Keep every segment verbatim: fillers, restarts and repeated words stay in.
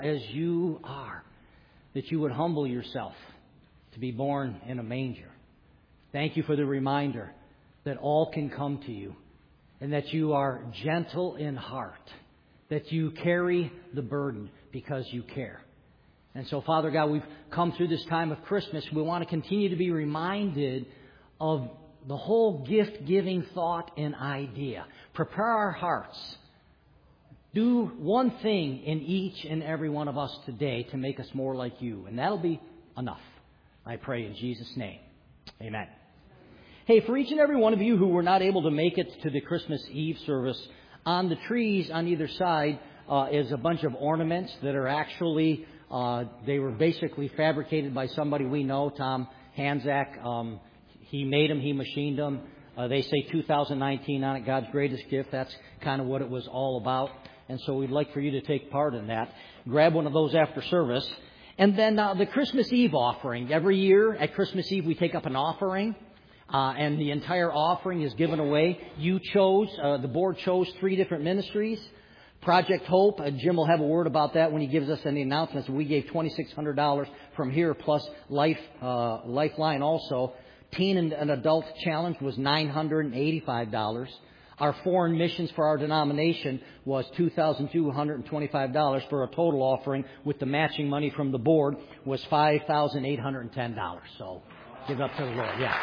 as you are, that you would humble yourself to be born in a manger. Thank you for the reminder that all can come to you and that you are gentle in heart, that you carry the burden because you care. And so, Father God, we've come through this time of Christmas. We want to continue to be reminded of the whole gift-giving thought and idea. Prepare our hearts. Do one thing in each and every one of us today to make us more like you. And that'll be enough. I pray in Jesus' name. Amen. Hey, for each and every one of you who were not able to make it to the Christmas Eve service, on the trees on either side uh, is a bunch of ornaments that are actually, uh, they were basically fabricated by somebody we know, Tom Hanzak. Um, he made them, he machined them. Uh, they say two thousand nineteen on it, God's greatest gift. That's kind of what it was all about. And so we'd like for you to take part in that. Grab one of those after service. And then uh, the Christmas Eve offering. Every year at Christmas Eve we take up an offering. Uh, and the entire offering is given away. You chose, uh, the board chose three different ministries. Project Hope, uh, Jim will have a word about that when he gives us any announcements. We gave twenty-six hundred dollars from here plus Life uh, Lifeline also. Teen and, and Adult Challenge was nine hundred eighty-five dollars. Our foreign missions for our denomination was two thousand two hundred twenty-five dollars for a total offering with the matching money from the board was five thousand eight hundred ten dollars. So give up to the Lord. Yeah.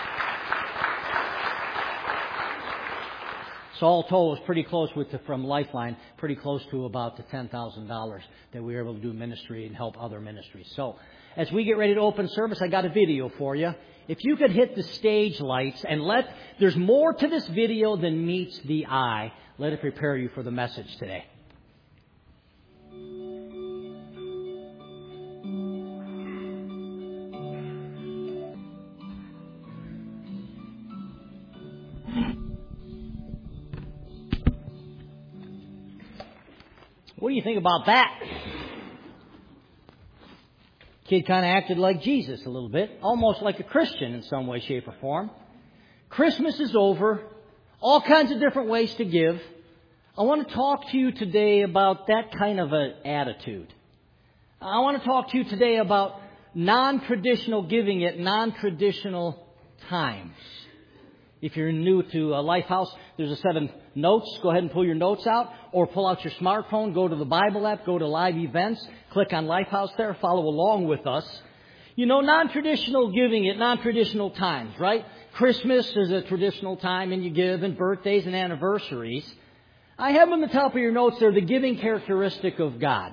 So all told, it was pretty close with the, from Lifeline, pretty close to about the ten thousand dollars that we were able to do ministry and help other ministries. So as we get ready to open service, I got a video for you. If you could hit the stage lights and let, there's more to this video than meets the eye. Let it prepare you for the message today. What do you think about that? Kid kind of acted like Jesus a little bit, almost like a Christian in some way, shape, or form. Christmas is over. All kinds of different ways to give. I want to talk to you today about that kind of an attitude. I want to talk to you today about non-traditional giving at non-traditional times. If you're new to uh, Lifehouse, there's a set of notes. Go ahead and pull your notes out or pull out your smartphone. Go to the Bible app. Go to live events. Click on Lifehouse there. Follow along with us. You know, non-traditional giving at non-traditional times, right? Christmas is a traditional time and you give, and birthdays and anniversaries. I have on the top of your notes there the giving characteristic of God.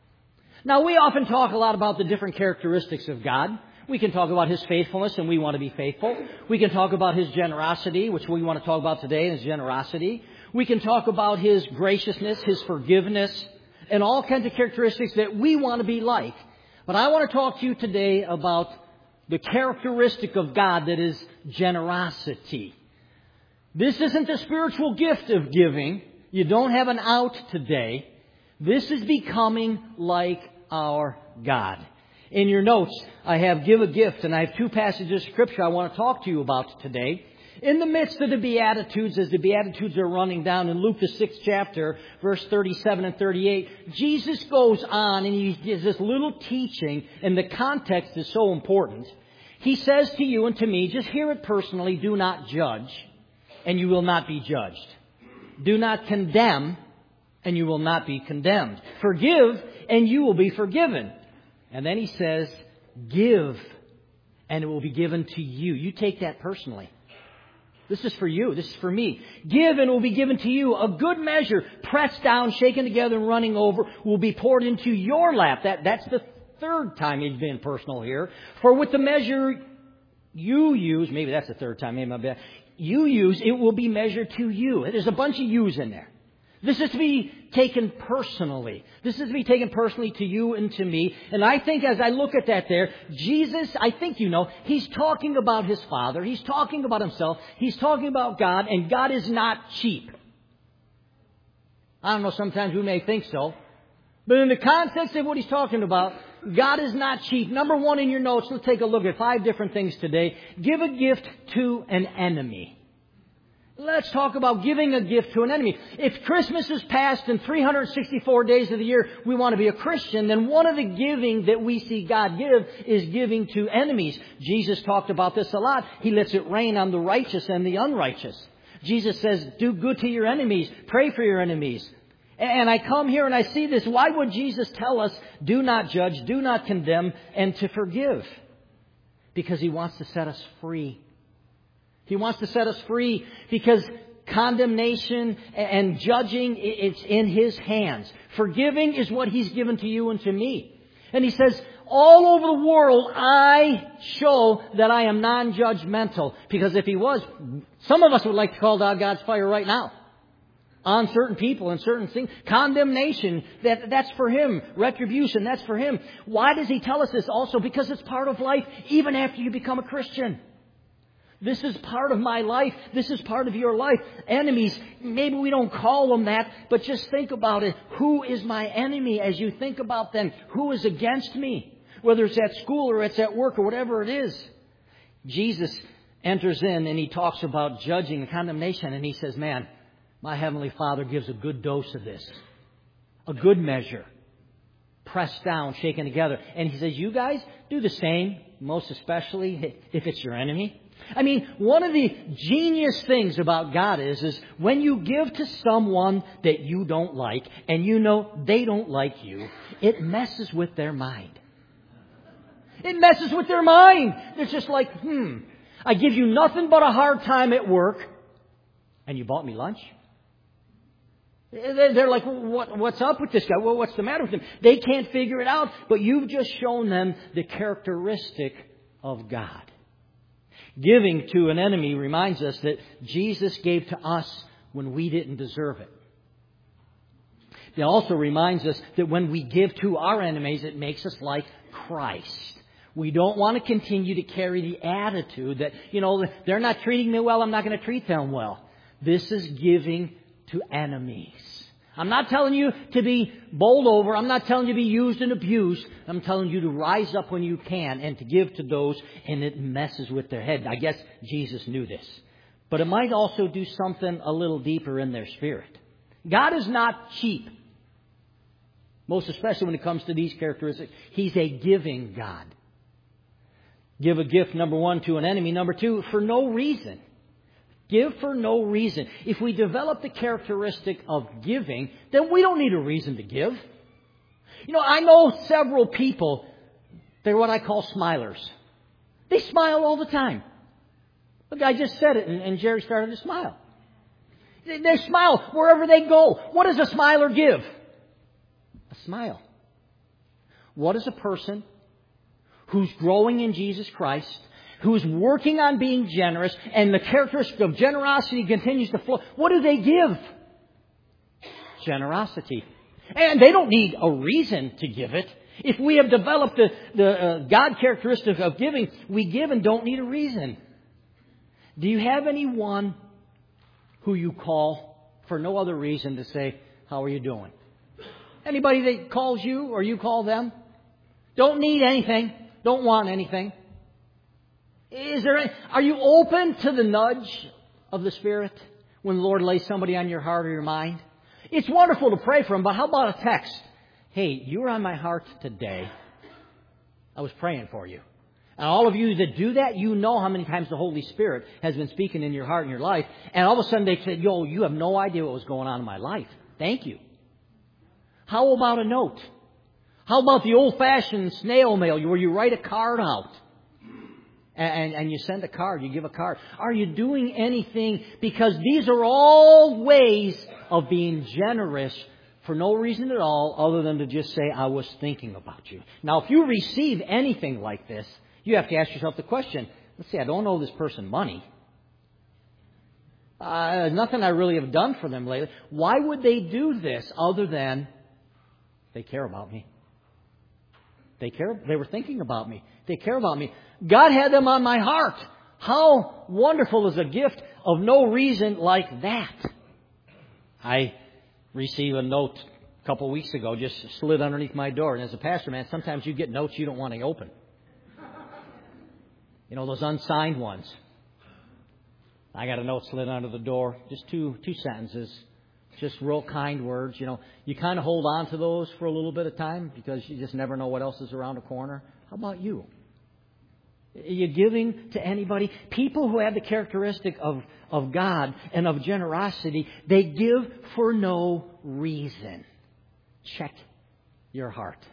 Now, we often talk a lot about the different characteristics of God. We can talk about His faithfulness, and we want to be faithful. We can talk about His generosity, which we want to talk about today, His generosity. We can talk about His graciousness, His forgiveness, and all kinds of characteristics that we want to be like. But I want to talk to you today about the characteristic of God that is generosity. This isn't the spiritual gift of giving. You don't have an out today. This is becoming like our God. In your notes, I have give a gift, and I have two passages of Scripture I want to talk to you about today. In the midst of the Beatitudes, as the Beatitudes are running down in Luke the sixth chapter, verse thirty-seven and thirty-eight, Jesus goes on and he gives this little teaching, and the context is so important. He says to you and to me, just hear it personally, do not judge, and you will not be judged. Do not condemn, and you will not be condemned. Forgive, and you will be forgiven. And then he says, give, and it will be given to you. You take that personally. This is for you. This is for me. Give, and it will be given to you. A good measure, pressed down, shaken together, and running over, will be poured into your lap. That, that's the third time he's being personal here. For with the measure you use, maybe that's the third time, maybe my bad, you use, it will be measured to you. There's a bunch of yous in there. This is to be taken personally. This is to be taken personally to you and to me. And I think as I look at that there, Jesus, I think you know, He's talking about His Father. He's talking about Himself. He's talking about God. And God is not cheap. I don't know, sometimes we may think so. But in the context of what He's talking about, God is not cheap. Number one in your notes, let's take a look at five different things today. Give a gift to an enemy. Let's talk about giving a gift to an enemy. If Christmas is passed in three hundred sixty-four days of the year, we want to be a Christian, then one of the giving that we see God give is giving to enemies. Jesus talked about this a lot. He lets it rain on the righteous and the unrighteous. Jesus says, do good to your enemies. Pray for your enemies. And I come here and I see this. Why would Jesus tell us, do not judge, do not condemn, and to forgive? Because He wants to set us free. He wants to set us free because condemnation and judging, it's in His hands. Forgiving is what He's given to you and to me. And He says, all over the world, I show that I am non-judgmental. Because if He was, some of us would like to call down God's fire right now. On certain people and certain things. Condemnation, that, that's for Him. Retribution, that's for Him. Why does He tell us this also? Because it's part of life even after you become a Christian. This is part of my life. This is part of your life. Enemies, maybe we don't call them that, but just think about it. Who is my enemy as you think about them? Who is against me? Whether it's at school or it's at work or whatever it is. Jesus enters in and He talks about judging and condemnation, and He says, man, my Heavenly Father gives a good dose of this. A good measure. Pressed down, shaken together. And He says, you guys do the same, most especially if it's your enemy. I mean, one of the genius things about God is, is when you give to someone that you don't like, and you know they don't like you, it messes with their mind. It messes with their mind. They're just like, hmm, I give you nothing but a hard time at work, and you bought me lunch? They're like, what, what's up with this guy? Well, what's the matter with him? They can't figure it out, but you've just shown them the characteristic of God. Giving to an enemy reminds us that Jesus gave to us when we didn't deserve it. It also reminds us that when we give to our enemies, it makes us like Christ. We don't want to continue to carry the attitude that, you know, they're not treating me well, I'm not going to treat them well. This is giving to enemies. I'm not telling you to be bowled over. I'm not telling you to be used and abused. I'm telling you to rise up when you can and to give to those, and it messes with their head. I guess Jesus knew this. But it might also do something a little deeper in their spirit. God is not cheap. Most especially when it comes to these characteristics. He's a giving God. Give a gift, number one, to an enemy. Number two, for no reason. Give for no reason. If we develop the characteristic of giving, then we don't need a reason to give. You know, I know several people, they're what I call smilers. They smile all the time. Look, I just said it, and, and Jerry started to smile. They, they smile wherever they go. What does a smiler give? A smile. What is a person who's growing in Jesus Christ, who's working on being generous, and the characteristic of generosity continues to flow? What do they give? Generosity. And they don't need a reason to give it. If we have developed the, the uh, God characteristic of giving, we give and don't need a reason. Do you have anyone who you call for no other reason to say, how are you doing? Anybody that calls you or you call them? Don't need anything. Don't want anything. Is there any, are you open to the nudge of the Spirit when the Lord lays somebody on your heart or your mind? It's wonderful to pray for them, but how about a text? Hey, you were on my heart today. I was praying for you. And all of you that do that, you know how many times the Holy Spirit has been speaking in your heart and your life. And all of a sudden they say, yo, you have no idea what was going on in my life. Thank you. How about a note? How about the old-fashioned snail mail where you write a card out? And, and you send a card, you give a card. Are you doing anything? Because these are all ways of being generous for no reason at all other than to just say, I was thinking about you. Now, if you receive anything like this, you have to ask yourself the question, let's see, I don't owe this person money. Uh, nothing I really have done for them lately. Why would they do this other than they care about me? They care. They were thinking about me. They care about me. God had them on my heart. How wonderful is a gift of no reason like that? I received a note a couple of weeks ago, just slid underneath my door. And as a pastor, man, sometimes you get notes you don't want to open. You know, those unsigned ones. I got a note slid under the door, just two two sentences, just real kind words. You know, you kind of hold on to those for a little bit of time because you just never know what else is around the corner. How about you? Are you giving to anybody? People who have the characteristic of, of God and of generosity, they give for no reason. Check your heart.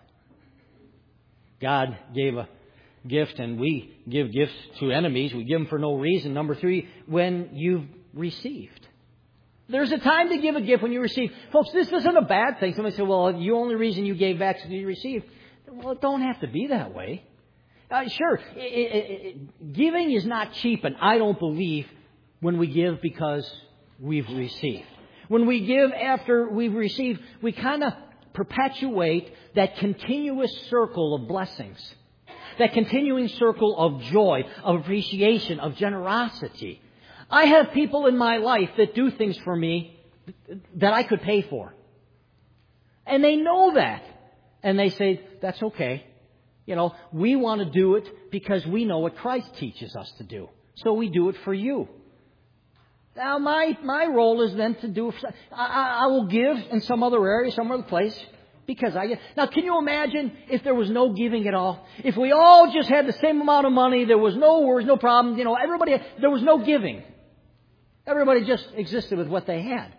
God gave a gift, and we give gifts to enemies. We give them for no reason. Number three, when you've received. There's a time to give a gift when you receive. Folks, this isn't a bad thing. Somebody said, well, the only reason you gave back is because you received. Well, it don't have to be that way. Uh, sure, it, it, it, giving is not cheap, and I don't believe when we give because we've received. When we give after we've received, we kind of perpetuate that continuous circle of blessings, that continuing circle of joy, of appreciation, of generosity. I have people in my life that do things for me that I could pay for. And they know that. And they say, that's okay. You know, we want to do it because we know what Christ teaches us to do. So we do it for you. Now, my, my role is then to do, I, I will give in some other area, some other place, because I get. Now, can you imagine if there was no giving at all? If we all just had the same amount of money, there was no worries, no problem, you know, everybody, there was no giving. Everybody just existed with what they had.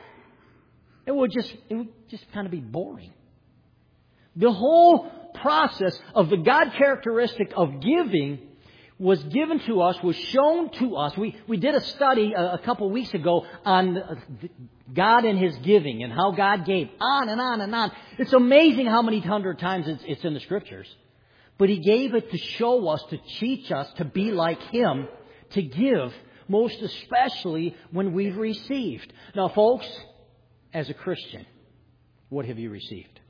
It would just, it would just kind of be boring. The whole process of the God characteristic of giving was given to us, was shown to us. We we did a study a, a couple weeks ago on God and His giving and how God gave. On and on and on. It's amazing how many hundred times it's, it's in the Scriptures. But He gave it to show us, to teach us, to be like Him, to give, most especially when we've received. Now, folks, as a Christian, what have you received?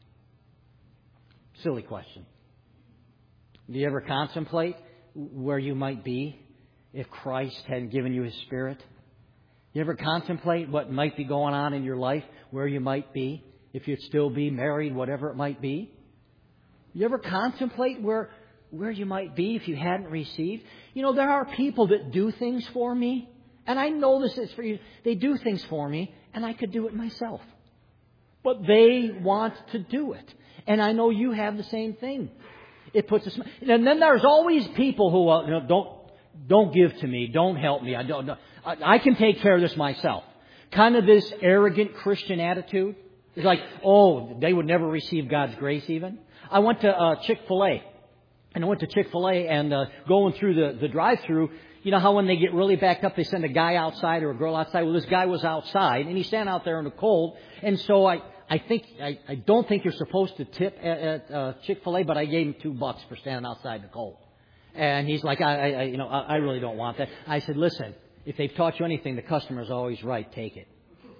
Silly question. Do you ever contemplate where you might be if Christ hadn't given you His Spirit? You ever contemplate what might be going on in your life, where you might be, if you'd still be married, whatever it might be? You ever contemplate where where you might be if you hadn't received? You know, there are people that do things for me, and I know this is for you. They do things for me, and I could do it myself. But they want to do it. And I know you have the same thing. It puts a sm- and then there's always people who uh, you know, don't don't give to me, don't help me. I don't. I, I can take care of this myself. Kind of this arrogant Christian attitude. It's like, oh, they would never receive God's grace. Even I went to uh, Chick-fil-A, and I went to Chick-fil-A and uh, going through the the drive-through. You know how when they get really backed up, they send a guy outside or a girl outside. Well, this guy was outside, and he's standing out there in the cold, and so I. I think I, I don't think you're supposed to tip at, at uh, Chick-fil-A, but I gave him two bucks for standing outside in the cold. And he's like, I, I you know, I, I really don't want that. I said, listen, if they've taught you anything, the customer's always right. Take it.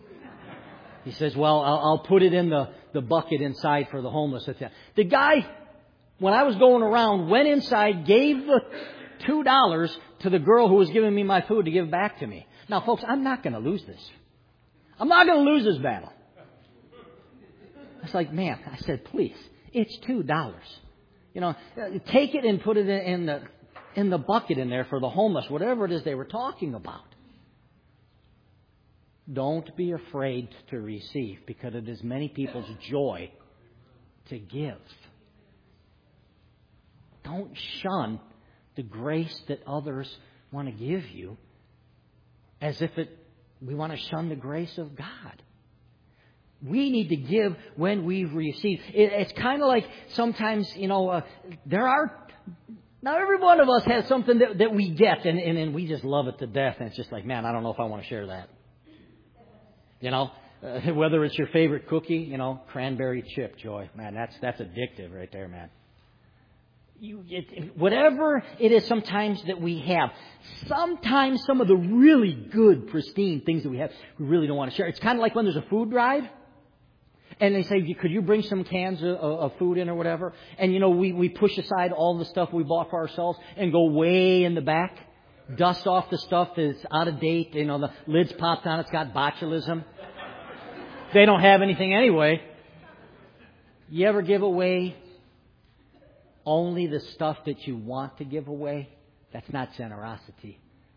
He says, well, I'll, I'll put it in the, the bucket inside for the homeless. The guy, when I was going around, went inside, gave the two dollars to the girl who was giving me my food to give back to me. Now, folks, I'm not going to lose this. I'm not going to lose this battle. It's like, man, I said, please, it's two dollars. You know, take it and put it in the in the bucket in there for the homeless, whatever it is they were talking about. Don't be afraid to receive, because it is many people's joy to give. Don't shun the grace that others want to give you as if it we want to shun the grace of God. We need to give when we've received. It, it's kind of like sometimes, you know, uh, there are... Now, every one of us has something that, that we get, and, and, and we just love it to death. And it's just like, man, I don't know if I want to share that. You know, uh, whether it's your favorite cookie, you know, cranberry chip, Joy. Man, that's that's addictive right there, man. You, it, whatever it is sometimes that we have, sometimes some of the really good, pristine things that we have, we really don't want to share. It's kind of like when there's a food drive. And they say, could you bring some cans of, of food in or whatever? And, you know, we, we push aside all the stuff we bought for ourselves and go way in the back, dust off the stuff that's out of date. You know, the lid's popped on. It's got botulism. They don't have anything anyway. You ever give away only the stuff that you want to give away? That's not generosity.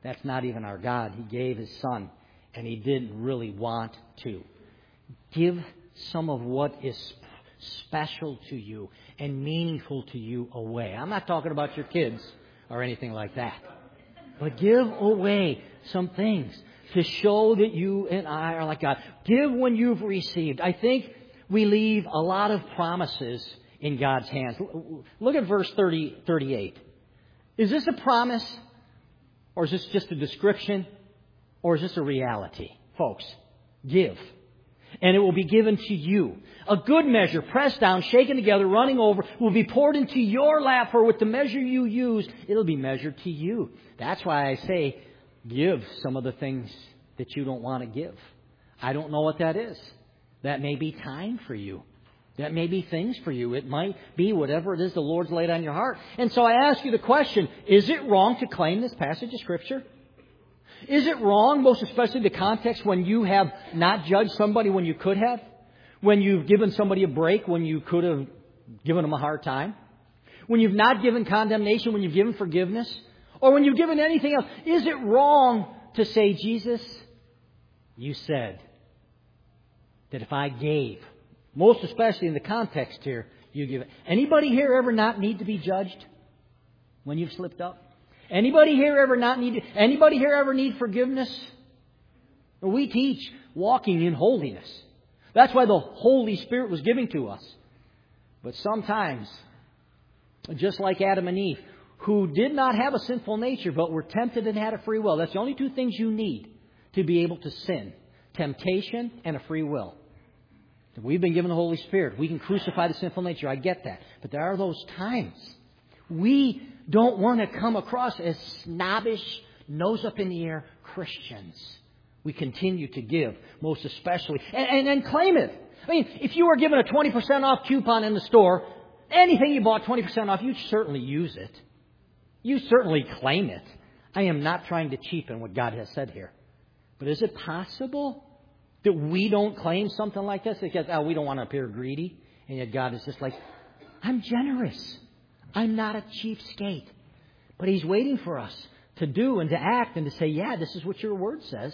That's not even our God. He gave His Son, and He didn't really want to. Give some of what is special to you and meaningful to you away. I'm not talking about your kids or anything like that. But give away some things to show that you and I are like God. Give when you've received. I think we leave a lot of promises in God's hands. Look at verse thirty, thirty-eight. Is this a promise? Or is this just a description? Or is this a reality? Folks, give. And it will be given to you. A good measure, pressed down, shaken together, running over, will be poured into your lap. For with the measure you use, it'll be measured to you. That's why I say, give some of the things that you don't want to give. I don't know what that is. That may be time for you. That may be things for you. It might be whatever it is the Lord's laid on your heart. And so I ask you the question, is it wrong to claim this passage of Scripture? Is it wrong, most especially the context when you have not judged somebody when you could have? When you've given somebody a break when you could have given them a hard time? When you've not given condemnation when you've given forgiveness? Or when you've given anything else? Is it wrong to say, Jesus, you said that if I gave, most especially in the context here, you give it. Anybody here ever not need to be judged when you've slipped up? Anybody here ever not need, anybody here ever need forgiveness? We teach walking in holiness. That's why the Holy Spirit was given to us. But sometimes, just like Adam and Eve, who did not have a sinful nature, but were tempted and had a free will. That's the only two things you need to be able to sin. Temptation and a free will. We've been given the Holy Spirit. We can crucify the sinful nature. I get that. But there are those times. We don't want to come across as snobbish, nose up in the air Christians. We continue to give, most especially, and, and, and claim it. I mean, if you were given a twenty percent off coupon in the store, anything you bought twenty percent off, you'd certainly use it. You certainly claim it. I am not trying to cheapen what God has said here. But is it possible that we don't claim something like this? Because oh, we don't want to appear greedy. And yet God is just like, I'm generous. I'm not a cheapskate. But He's waiting for us to do and to act and to say, yeah, this is what your word says.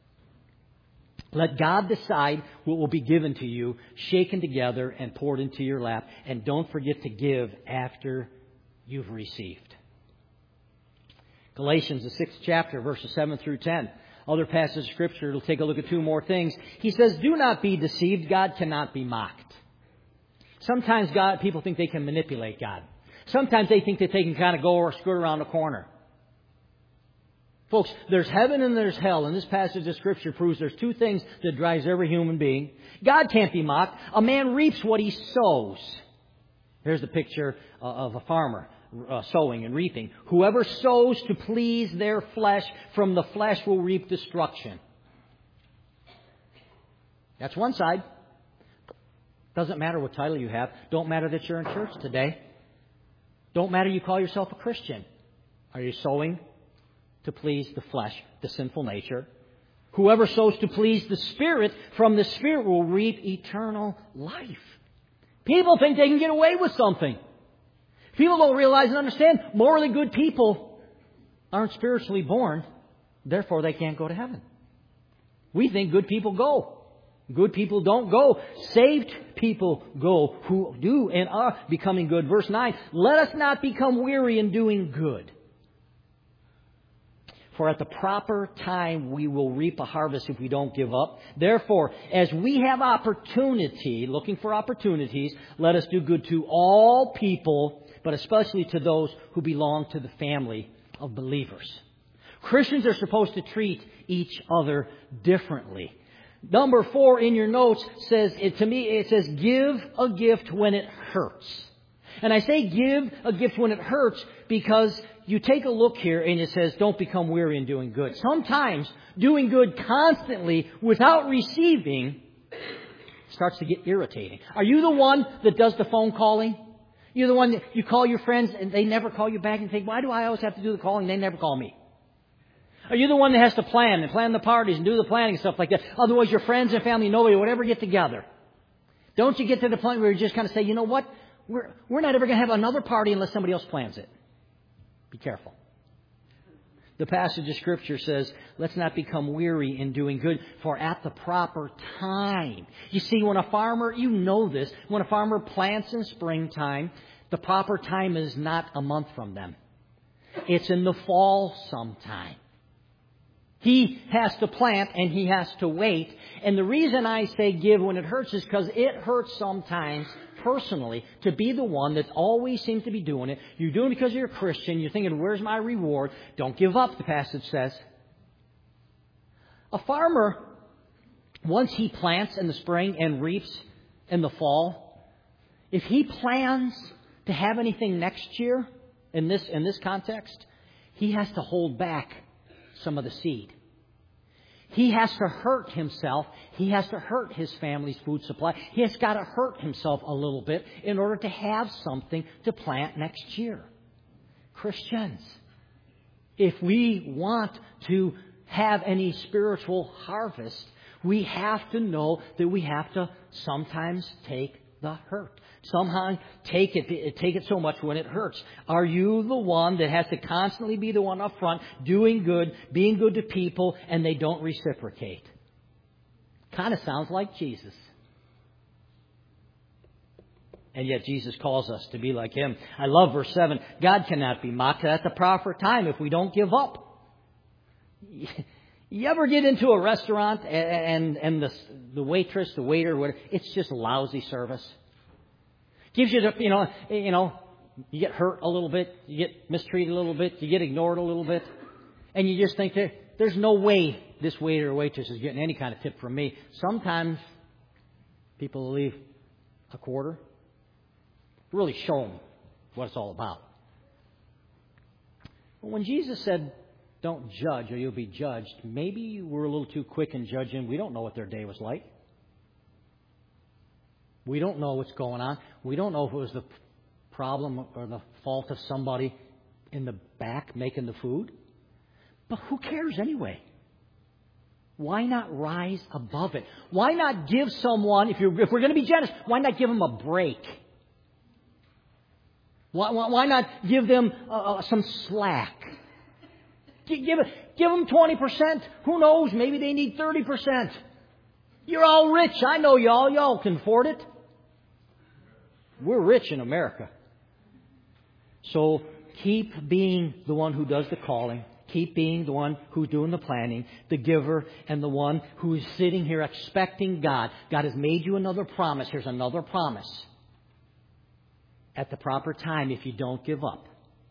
Let God decide what will be given to you, shaken together and poured into your lap. And don't forget to give after you've received. Galatians, the sixth chapter, verses seven through ten. Other passages of Scripture, we'll take a look at two more things. He says, do not be deceived. God cannot be mocked. Sometimes God, people think they can manipulate God. Sometimes they think that they can kind of go or skirt around the corner. Folks, there's heaven and there's hell. And this passage of Scripture proves there's two things that drives every human being. God can't be mocked. A man reaps what he sows. Here's the picture of a farmer uh, sowing and reaping. Whoever sows to please their flesh, from the flesh will reap destruction. That's one side. Doesn't matter what title you have. Don't matter that you're in church today. Don't matter you call yourself a Christian. Are you sowing to please the flesh, the sinful nature? Whoever sows to please the Spirit, from the Spirit will reap eternal life. People think they can get away with something. People don't realize and understand morally good people aren't spiritually born. Therefore, they can't go to heaven. We think good people go. Good people don't go. Saved people go, who do and are becoming good. Verse nine, let us not become weary in doing good. For at the proper time we will reap a harvest if we don't give up. Therefore, as we have opportunity, looking for opportunities, let us do good to all people, but especially to those who belong to the family of believers. Christians are supposed to treat each other differently. Number four in your notes says, it, to me, it says, give a gift when it hurts. And I say give a gift when it hurts because you take a look here and it says, don't become weary in doing good. Sometimes doing good constantly without receiving starts to get irritating. Are you the one that does the phone calling? You're the one that you call your friends and they never call you back and think, why do I always have to do the calling? They never call me. Are you the one that has to plan and plan the parties and do the planning and stuff like that? Otherwise, your friends and family, nobody will ever get together. Don't you get to the point where you just kind of say, you know what? We're, we're not ever going to have another party unless somebody else plans it. Be careful. The passage of Scripture says, let's not become weary in doing good, for at the proper time. You see, when a farmer, you know this, when a farmer plants in springtime, the proper time is not a month from them. It's in the fall sometime. He has to plant and he has to wait. And the reason I say give when it hurts is because it hurts sometimes personally to be the one that always seems to be doing it. You're doing it because you're a Christian. You're thinking, where's my reward? Don't give up, the passage says. A farmer, once he plants in the spring and reaps in the fall, if he plans to have anything next year in this, in this context, he has to hold back some of the seed. He has to hurt himself. He has to hurt his family's food supply. He has got to hurt himself a little bit in order to have something to plant next year. Christians, if we want to have any spiritual harvest, we have to know that we have to sometimes take the hurt. Somehow take it, take it so much when it hurts. Are you the one that has to constantly be the one up front, doing good, being good to people, and they don't reciprocate? Kind of sounds like Jesus. And yet Jesus calls us to be like Him. I love verse seven. God cannot be mocked at the proper time if we don't give up. You ever get into a restaurant and, and, and the, the waitress, the waiter, whatever, it's just lousy service? Gives you the, you know, you know, you get hurt a little bit, you get mistreated a little bit, you get ignored a little bit, and you just think that there's no way this waiter or waitress is getting any kind of tip from me. Sometimes people will leave a quarter. Really show them what it's all about. But when Jesus said, don't judge or you'll be judged, maybe we're a little too quick in judging. We don't know what their day was like. We don't know what's going on. We don't know if it was the problem or the fault of somebody in the back making the food. But who cares anyway? Why not rise above it? Why not give someone, if, you're, if we're going to be generous, why not give them a break? Why, why, why not give them uh, some slack? Give, give, give them twenty percent. Who knows? Maybe they need thirty percent. You're all rich. I know y'all. Y'all can afford it. We're rich in America. So keep being the one who does the calling. Keep being the one who's doing the planning, the giver, and the one who is sitting here expecting God. God has made you another promise. Here's another promise. At the proper time, if you don't give up.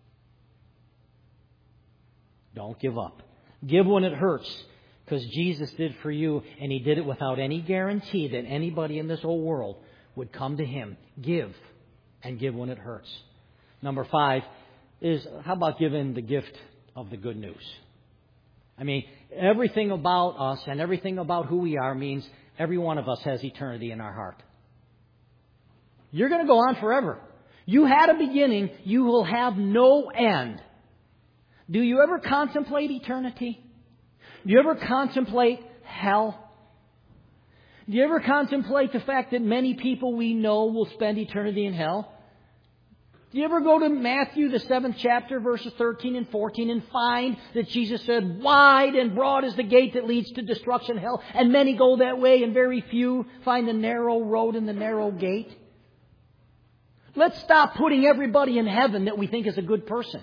Don't give up. Give when it hurts. Because Jesus did for you, and He did it without any guarantee that anybody in this whole world would come to Him. Give, and give when it hurts. Number five is, how about giving the gift of the good news? I mean, everything about us and everything about who we are means every one of us has eternity in our heart. You're going to go on forever. You had a beginning, you will have no end. Do you ever contemplate eternity? Do you ever contemplate hell? Do you ever contemplate the fact that many people we know will spend eternity in hell? Do you ever go to Matthew, the seventh chapter, verses thirteen and fourteen, and find that Jesus said, wide and broad is the gate that leads to destruction, hell, and many go that way, and very few find the narrow road and the narrow gate? Let's stop putting everybody in heaven that we think is a good person.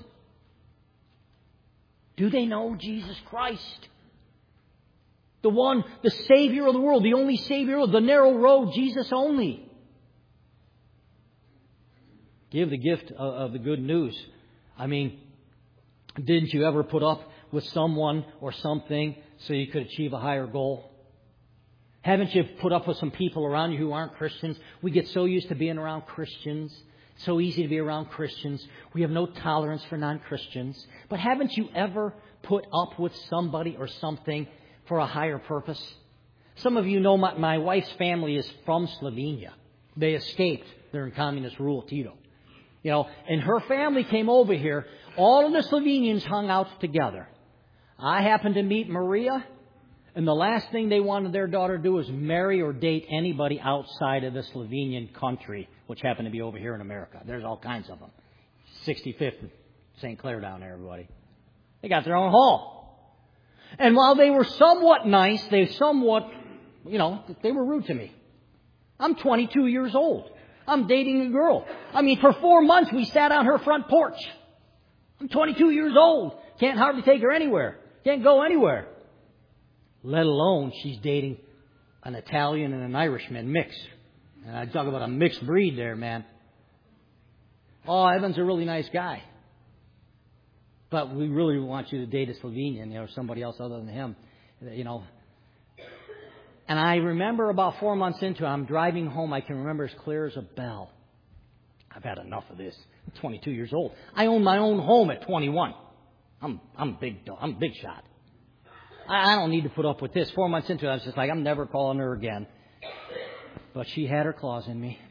Do they know Jesus Christ? The one, the Savior of the world, the only Savior of the narrow road, Jesus only. Give the gift of, of the good news. I mean, didn't you ever put up with someone or something so you could achieve a higher goal? Haven't you put up with some people around you who aren't Christians? We get so used to being around Christians. So easy to be around Christians. We have no tolerance for non-Christians. But haven't you ever put up with somebody or something for a higher purpose? Some of you know my, my wife's family is from Slovenia. They escaped during communist rule, Tito. You know, and her family came over here. All of the Slovenians hung out together. I happened to meet Maria, and the last thing they wanted their daughter to do was marry or date anybody outside of the Slovenian country, which happened to be over here in America. There's all kinds of them. sixty-fifth Saint Clair down there, everybody. They got their own hall. And while they were somewhat nice, they somewhat, you know, they were rude to me. I'm twenty-two years old. I'm dating a girl. I mean, for four months we sat on her front porch. I'm twenty-two years old. Can't hardly take her anywhere. Can't go anywhere. Let alone she's dating an Italian and an Irishman mix. And I talk about a mixed breed there, man. Oh, Evan's a really nice guy. But we really want you to date a Slovenian, you know, somebody else other than him, you know. And I remember about four months into it, I'm driving home. I can remember as clear as a bell. I've had enough of this. I'm twenty-two years old. I own my own home at twenty-one. I'm I'm big. I'm big shot. I, I don't need to put up with this. Four months into it, I was just like, I'm never calling her again. But she had her claws in me.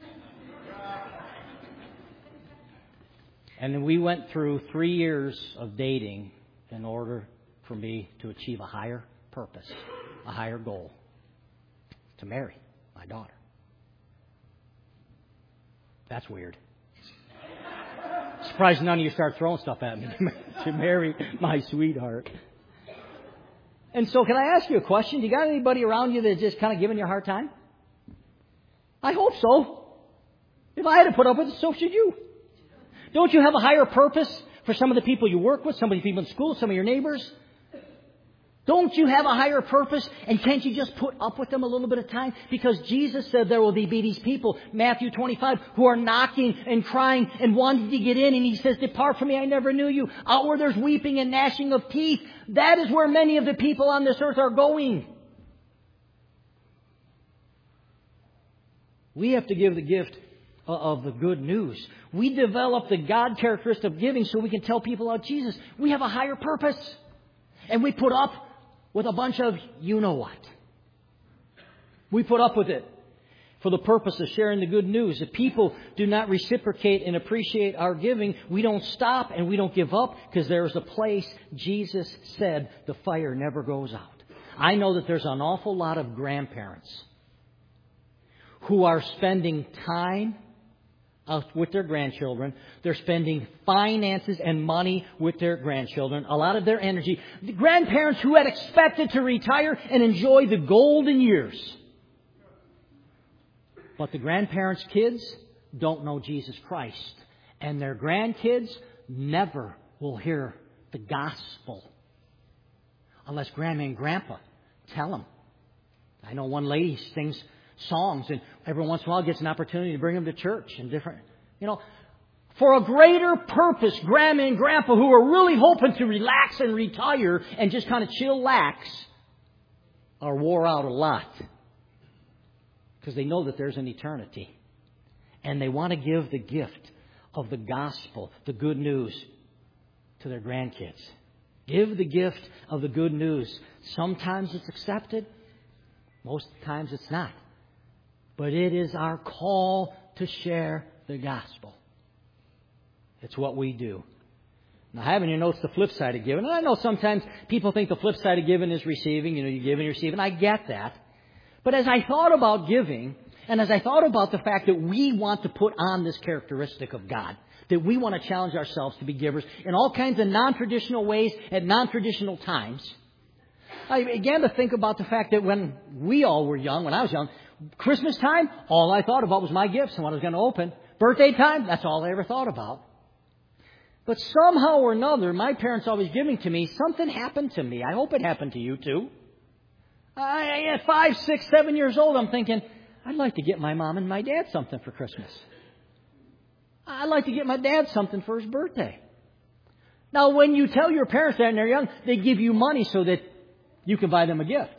And then we went through three years of dating in order for me to achieve a higher purpose, a higher goal, to marry my daughter. That's weird. Surprised none of you start throwing stuff at me to marry my sweetheart. And so can I ask you a question? Do you got anybody around you that's just kind of giving you a hard time? I hope so. If I had to put up with it, so should you. Don't you have a higher purpose for some of the people you work with, some of the people in school, some of your neighbors? Don't you have a higher purpose? And can't you just put up with them a little bit of time? Because Jesus said there will be these people, Matthew twenty-five, who are knocking and crying and wanting to get in. And He says, depart from me, I never knew you. Out where there's weeping and gnashing of teeth. That is where many of the people on this earth are going. We have to give the gift of the good news. We develop the God characteristic of giving so we can tell people about Jesus. We have a higher purpose. And we put up with a bunch of you-know-what. We put up with it for the purpose of sharing the good news. If people do not reciprocate and appreciate our giving, we don't stop and we don't give up, because there is a place Jesus said the fire never goes out. I know that there's an awful lot of grandparents who are spending time with their grandchildren. They're spending finances and money with their grandchildren, a lot of their energy. The grandparents who had expected to retire and enjoy the golden years. But the grandparents' kids don't know Jesus Christ. And their grandkids never will hear the gospel unless Grandma and Grandpa tell them. I know one lady sings songs, and every once in a while gets an opportunity to bring them to church and different, you know, for a greater purpose. Grandma and Grandpa, who are really hoping to relax and retire and just kind of chillax, are wore out a lot because they know that there's an eternity, and they want to give the gift of the gospel, the good news, to their grandkids. Give the gift of the good news. Sometimes it's accepted, most times it's not. But it is our call to share the gospel. It's what we do. Now, having your notes the flip side of giving. And I know sometimes people think the flip side of giving is receiving. You know, you give and you receive. And I get that. But as I thought about giving, and as I thought about the fact that we want to put on this characteristic of God, that we want to challenge ourselves to be givers in all kinds of non-traditional ways at non-traditional times, I began to think about the fact that when we all were young, when I was young, Christmas time, all I thought about was my gifts and what I was going to open. Birthday time, that's all I ever thought about. But somehow or another, my parents always giving to me, something happened to me. I hope it happened to you too. I, at five, six, seven years old, I'm thinking, I'd like to get my mom and my dad something for Christmas. I'd like to get my dad something for his birthday. Now, when you tell your parents that and they're young, they give you money so that you can buy them a gift.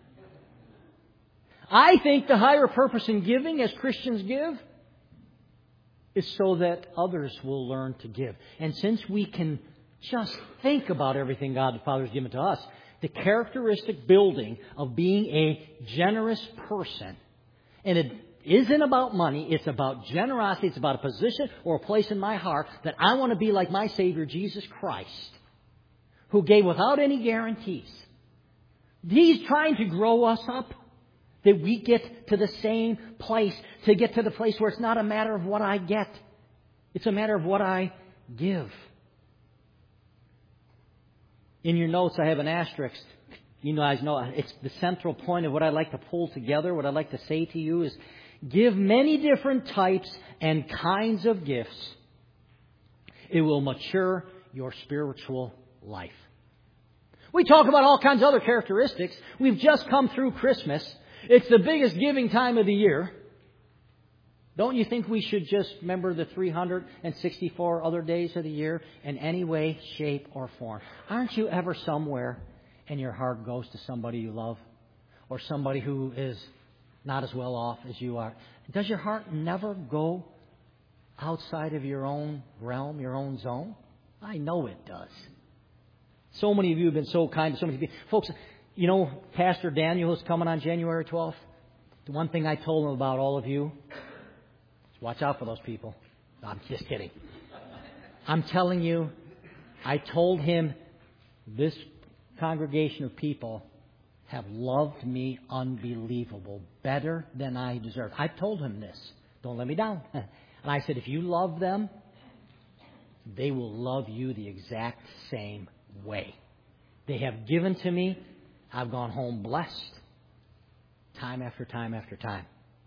I think the higher purpose in giving, as Christians give, is so that others will learn to give. And since we can just think about everything God the Father has given to us, the characteristic building of being a generous person, and it isn't about money, it's about generosity, it's about a position or a place in my heart that I want to be like my Savior, Jesus Christ, who gave without any guarantees. He's trying to grow us up, that we get to the same place, to get to the place where it's not a matter of what I get. It's a matter of what I give. In your notes, I have an asterisk. You guys know it's the central point of what I'd like to pull together. What I'd like to say to you is give many different types and kinds of gifts. It will mature your spiritual life. We talk about all kinds of other characteristics. We've just come through Christmas. It's the biggest giving time of the year. Don't you think we should just remember the three hundred sixty-four other days of the year in any way, shape, or form? Aren't you ever somewhere and your heart goes to somebody you love or somebody who is not as well off as you are? Does your heart never go outside of your own realm, your own zone? I know it does. So many of you have been so kind to so many people. Folks, you know, Pastor Daniel is coming on January twelfth. The one thing I told him about all of you, watch out for those people. No, I'm just kidding. I'm telling you, I told him this congregation of people have loved me unbelievable, better than I deserve. I told him this. Don't let me down. And I said, if you love them, they will love you the exact same way. They have given to me. I've gone home blessed. Time after time after time.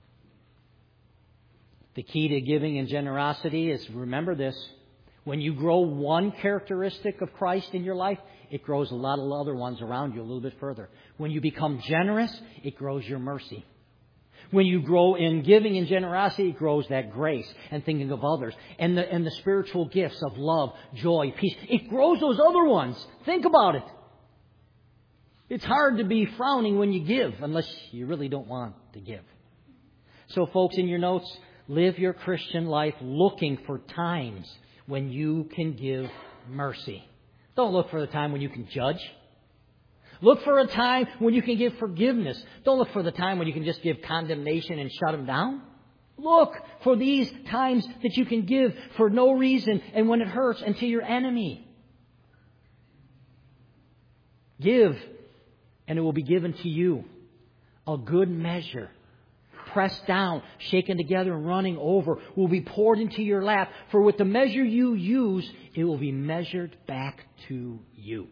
The key to giving and generosity is, remember this, when you grow one characteristic of Christ in your life, it grows a lot of other ones around you a little bit further. When you become generous, it grows your mercy. When you grow in giving and generosity, it grows that grace and thinking of others. And the, and the spiritual gifts of love, joy, peace. It grows those other ones. Think about it. It's hard to be frowning when you give unless you really don't want to give. So folks, in your notes, live your Christian life looking for times when you can give mercy. Don't look for the time when you can judge. Look for a time when you can give forgiveness. Don't look for the time when you can just give condemnation and shut them down. Look for these times that you can give for no reason and when it hurts and to your enemy. Give, and it will be given to you. A good measure, pressed down, shaken together, and running over, will be poured into your lap. For with the measure you use, it will be measured back to you.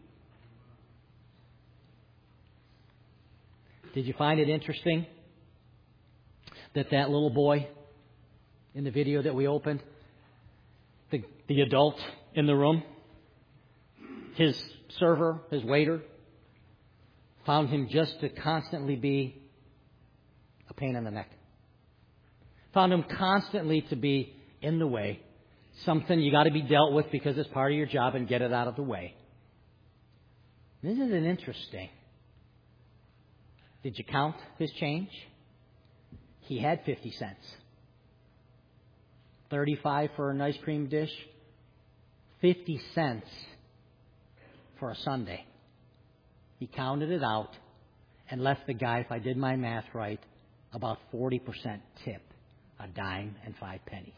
Did you find it interesting that that little boy in the video that we opened, the, the adult in the room, his server, his waiter, found him just to constantly be a pain in the neck. Found him constantly to be in the way. Something you got to be dealt with because it's part of your job and get it out of the way. Isn't it interesting? Did you count his change? He had fifty cents. thirty-five for an ice cream dish. fifty cents for a sundae. He counted it out and left the guy, if I did my math right, about forty percent tip. A dime and five pennies.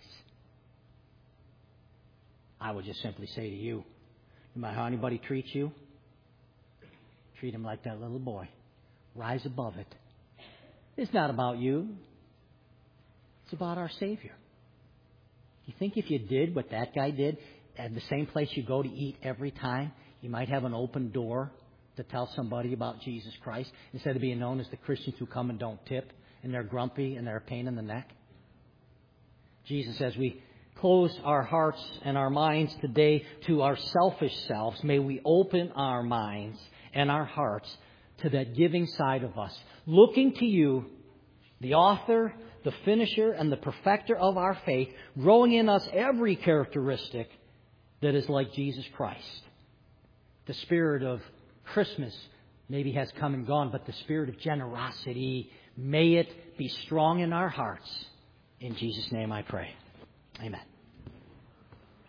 I would just simply say to you, no matter how anybody treats you, treat him like that little boy. Rise above it. It's not about you. It's about our Savior. You think if you did what that guy did at the same place you go to eat every time, you might have an open door to tell somebody about Jesus Christ instead of being known as the Christians who come and don't tip and they're grumpy and they're a pain in the neck? Jesus, as we close our hearts and our minds today to our selfish selves, may we open our minds and our hearts to that giving side of us, looking to you, the author, the finisher, and the perfecter of our faith, growing in us every characteristic that is like Jesus Christ. The spirit of Christmas maybe has come and gone, but the spirit of generosity, may it be strong in our hearts. In Jesus' name I pray. Amen.